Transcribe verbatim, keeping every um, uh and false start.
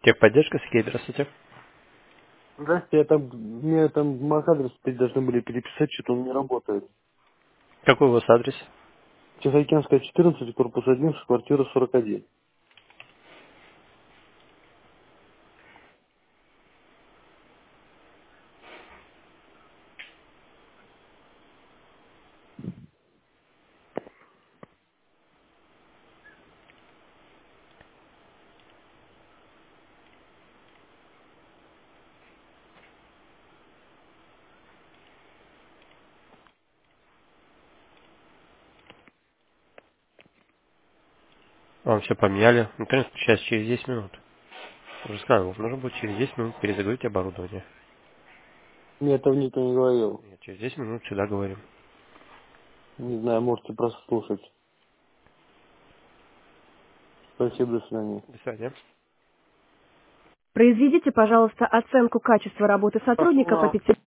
Техподдержка, Сергей, здравствуйте. Здрасте, я там, мне там МАК-адрес теперь должны были переписать, что-то он не работает. Какой у вас адрес? Тихоокеанская, четырнадцать, корпус один, квартира сорок один. Вам все поменяли. Интернет сейчас через десять минут. Уже сказал, нужно будет через десять минут перезагрузить оборудование. Мне этого никто не говорил. Нет, через десять минут сюда говорим. Не знаю, можете просто слушать. Спасибо, до свидания. До свидания. Произведите, пожалуйста, оценку качества работы сотрудников о Спасибо. пяти.